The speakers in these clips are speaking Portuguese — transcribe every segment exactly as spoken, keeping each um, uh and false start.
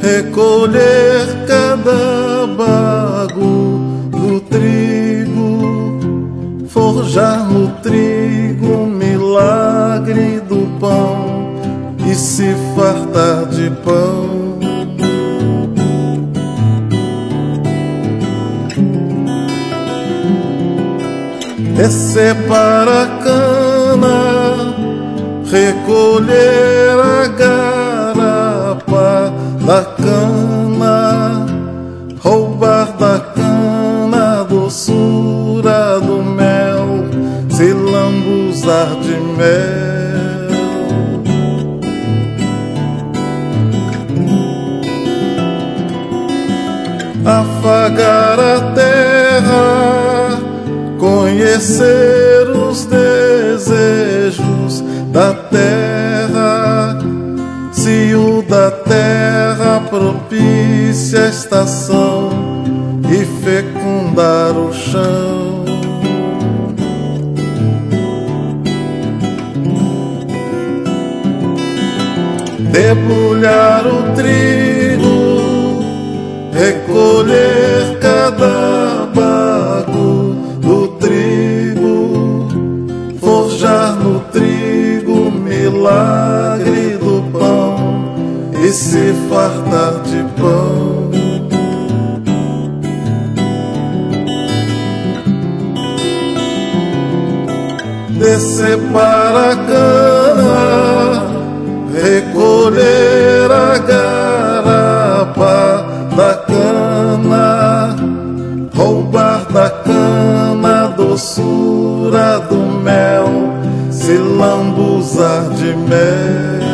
recolher cada bago do trigo, forjar no trigo o milagre do pão e se fartar de pão. Descer para a cana, recolher a garapa da cana, roubar da cana a doçura do mel, se lambuzar de mel. Afagar a terra, conhecer os desejos da terra, se o da terra propicia a estação e fecundar o chão. Debulhar o trigo, recolher cada bago do trigo, forjar no trigo o milagre do pão e se fartar de pão. Descer para a cana, recolher a garapa da cana, roubar da cana a doçura do mel, se lambuzar de mel.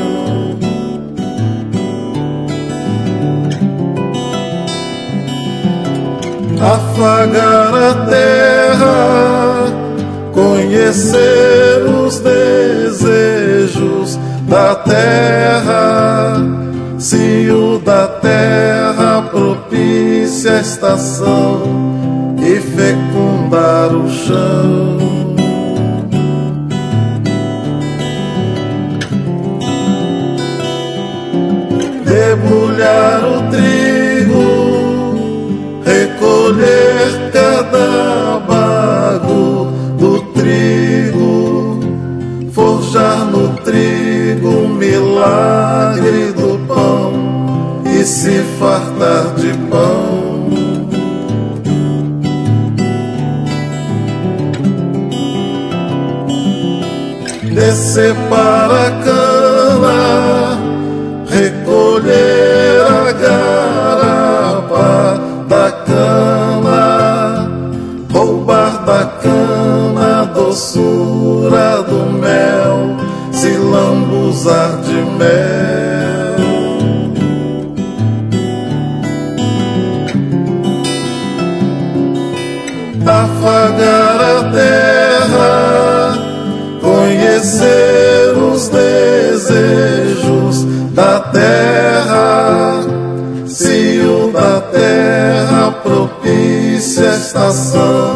Afagar a terra, conhecer os desejos da terra, se o da terra propicia a estação e fecundar o chão. Debulhar o trigo, recolher cada bago do trigo, forjar no trigo o milagre do pão e se fartar de pão. Descer para a cana, recolher a garapa da cana, roubar da cana a doçura do mel, se lambuzar de mel. Afagar a terra, conhecer os desejos da terra, se o da terra propicia a estação